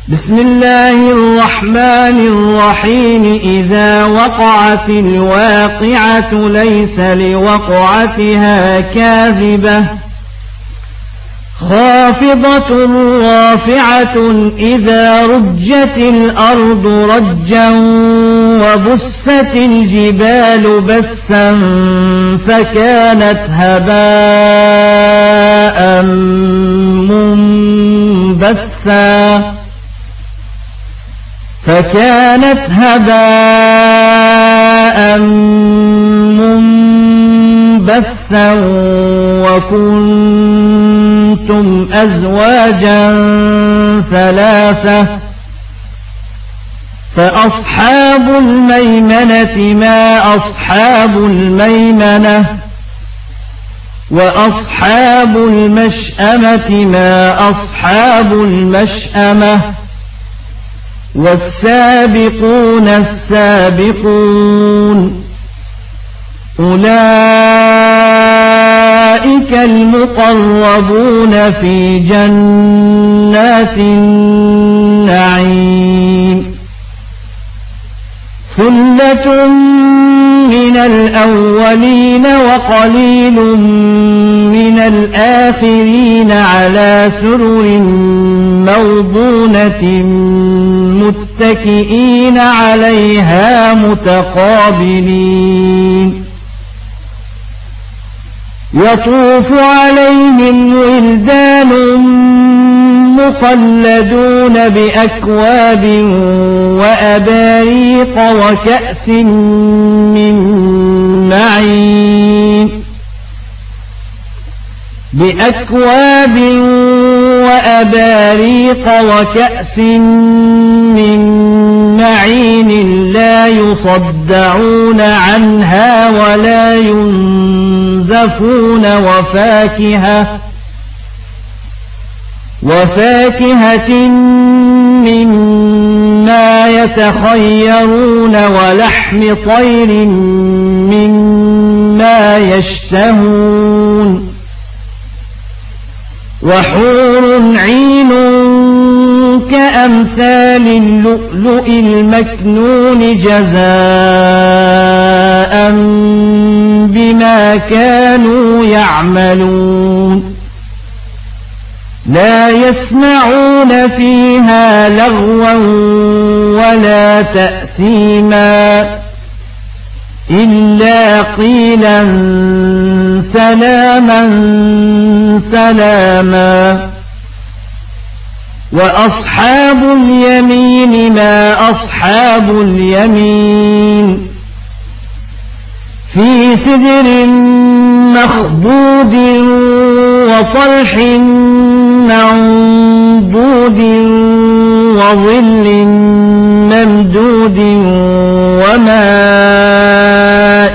بسم الله الرحمن الرحيم إذا وقعت الواقعة ليس لوقعتها كاذبة خافضة رافعة إذا رجت الأرض رجا وبست الجبال بسا فكانت هباء منبثا وكنتم أزواجا ثلاثة فأصحاب الميمنة ما أصحاب الميمنة وأصحاب المشأمة ما أصحاب المشأمة والسابقون السابقون أولئك المقربون في جنات النعيم ثلة من الأولين وقليل من الآخرين على سرر موضونة متكئين عليها متقابلين يطوف عليهم ولدان مخلدون بأكواب وأباريق وكأس من معين بأكواب وأباريق وكأس من معين لا يصدعون عنها ولا ينزفون وفاكهة مما يتخيرون ولحم طير مما يشتهون وحور عين كأمثال اللؤلؤ المكنون جزاء بما كانوا يعملون لا يسمعون فيها لغوا ولا تأثيما إلا قيلا سلاما سلاما وأصحاب اليمين ما أصحاب اليمين في سدر مخضود وطلح منضود وظل ممدود وماء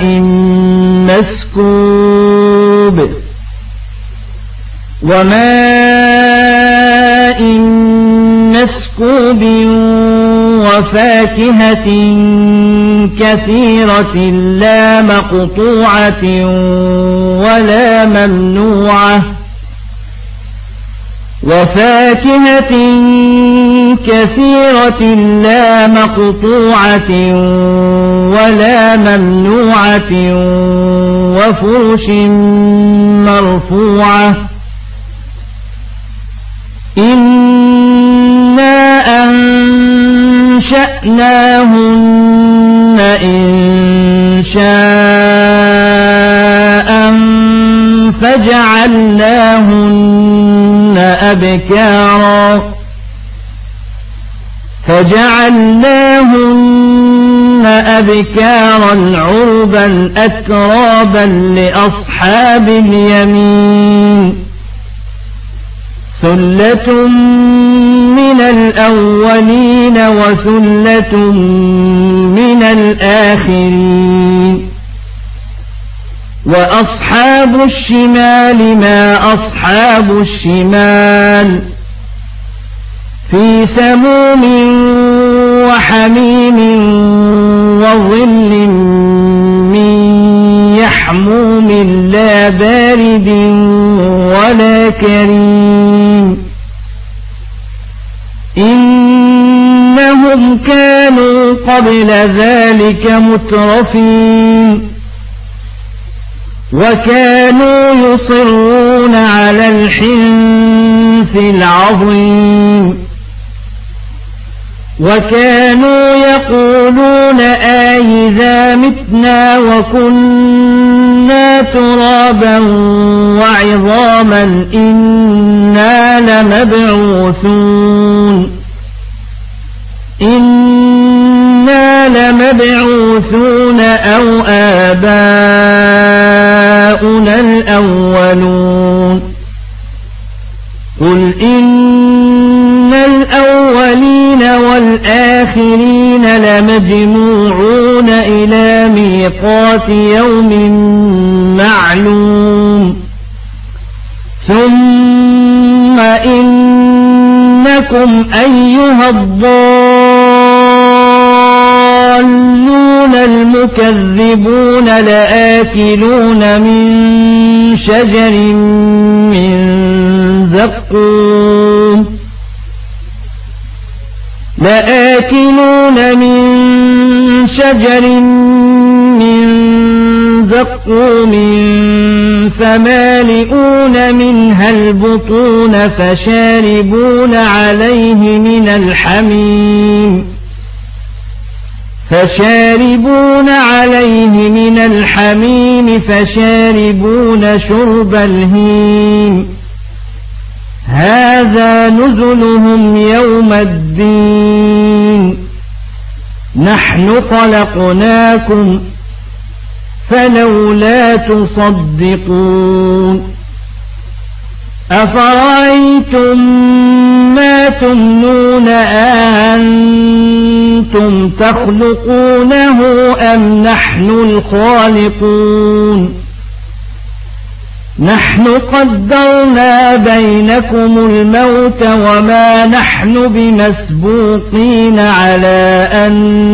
مسكوب وفاكهة كثيرة لا مقطوعة ولا ممنوعة وفاكهة كثيرة لا مقطوعة ولا ممنوعة وفرش مرفوعة إنا أنشأناهن إنشاء فجعلناهن أبكارا عربا أترابا لأصحاب اليمين ثلة من الأولين وثلة من الآخرين وأصحاب الشمال ما أصحاب الشمال في سموم وحميم وظل من يحموم لا بارد ولا كريم إنهم كانوا قبل ذلك مترفين وكانوا يصرون على الحنث العظيم وكانوا يقولون أإذا متنا وكنا ترابا وعظاما إنا لمبعوثون أو آباؤنا الأولون قل إن الأولين والآخرين لمجموعون إلى ميقات يوم معلوم ثم إنكم أيها الضالون المكذبون لآكلون من شجر من زقوم فمالئون منها البطون فشاربون عليه من الحميم فشاربون شرب الهيم هذا نزلهم يوم الدين نحن خلقناكم فلولا تصدقون أفرأيتم ما تمنون أأنتم تخلقونه أم نحن الخالقون نحن قدرنا بينكم الموت وما نحن بمسبوقين على أن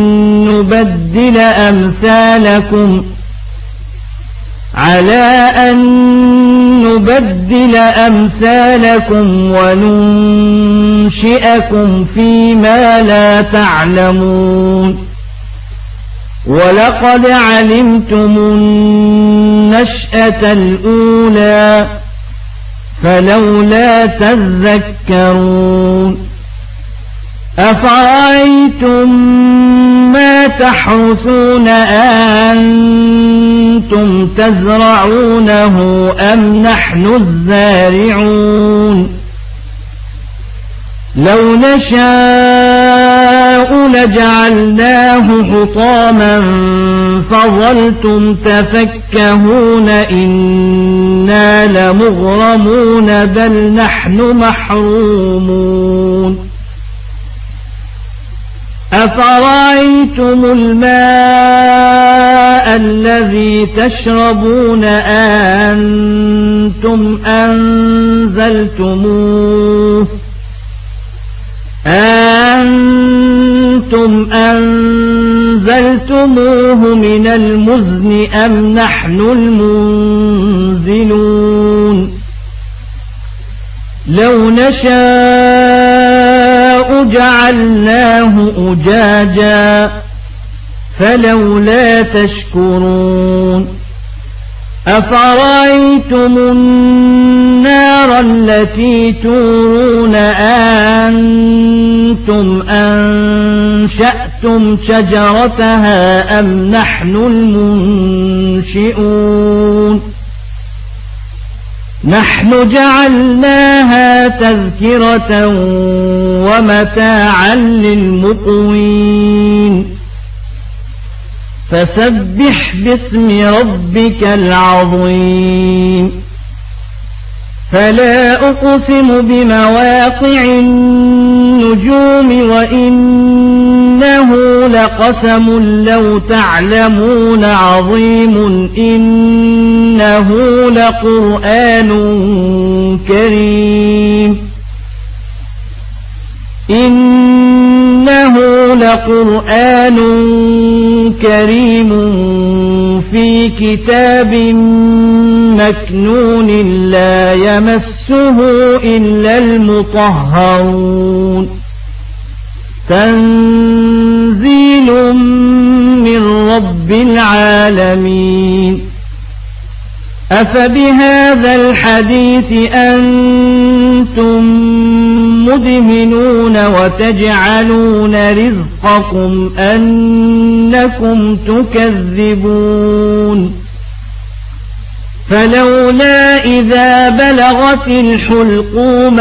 نبدل أمثالكم وننشئكم فيما لا تعلمون ولقد علمتم النشأة الأولى فلولا تذكرون أفرأيتم ما تحرثون أأنتم تزرعونه أم نحن الزارعون لو نشاء لجعلناه حطاما فظلتم تفكهون إنا لمغرمون بل نحن محرومون أفرأيتم الماء الذي تشربون أأنتم أنزلتموه من المزن أم نحن المنزلون لو نشاء جعلناه أجاجا فلولا تشكرون أفرأيتم النار التي تورون أأنتم أنشأتم شجرتها أم نحن المنشئون نحن جعلناها تذكرة ومتاعا للمقوين فسبح باسم ربك العظيم فلا أقسم بمواقع النجوم وإنه لقسم لو تعلمون عظيم إنه لقرآن كريم في كتاب مكنون لا يمسه إلا المطهرون رب العالمين أفبهذا الحديث أنتم مدهنون وتجعلون رزقكم أنكم تكذبون فلولا إذا بلغت الحلقوم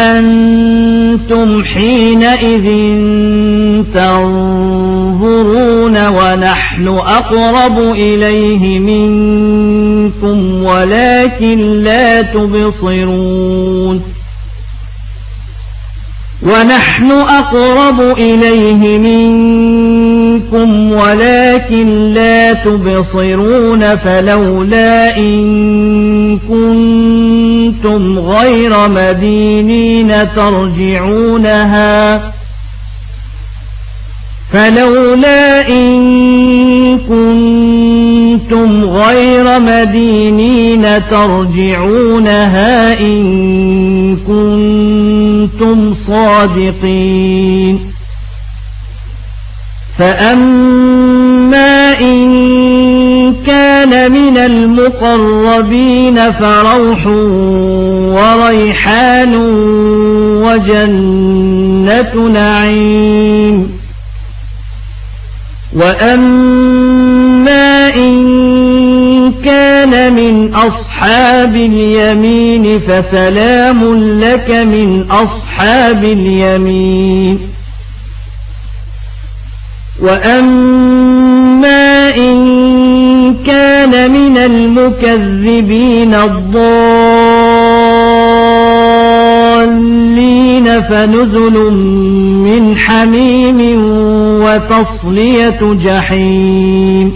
وأنتم حينئذ تنظرون ونحن أقرب إليه منكم ولكن لا تبصرون ونحن أقرب إليه منكم ولكن لا تبصرون فلولا إن كنتم غير مدينين ترجعونها إن كنتم صادقين فأما إن كان من المقربين فروح وريحان وجنة نعيم وأما إن كان من أصحاب اليمين فسلام لك من أصحاب اليمين وأما إن كان من المكذبين الضالين فنزل من حميم وتصلية جحيم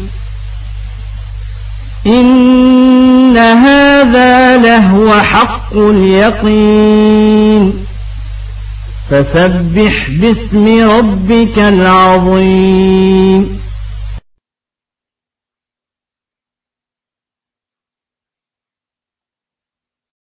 إن هذا لهو حق اليقين فسبح باسم ربك العظيم